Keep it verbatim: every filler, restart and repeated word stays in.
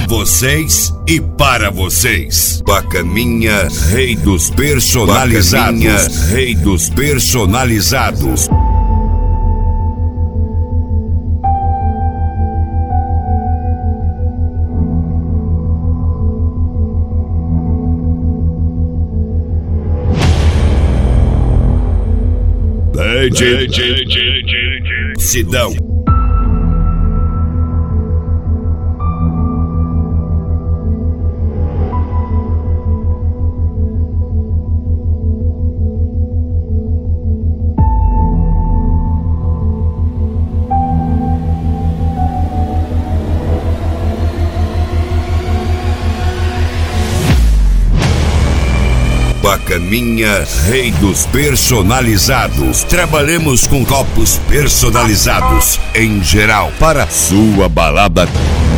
vocês e para vocês. Bacaninha, rei dos personalizados. Bacaninha, rei dos personalizados. Sidão. Bacaninha, rei dos personalizados. Trabalhamos com copos personalizados em geral para sua balada.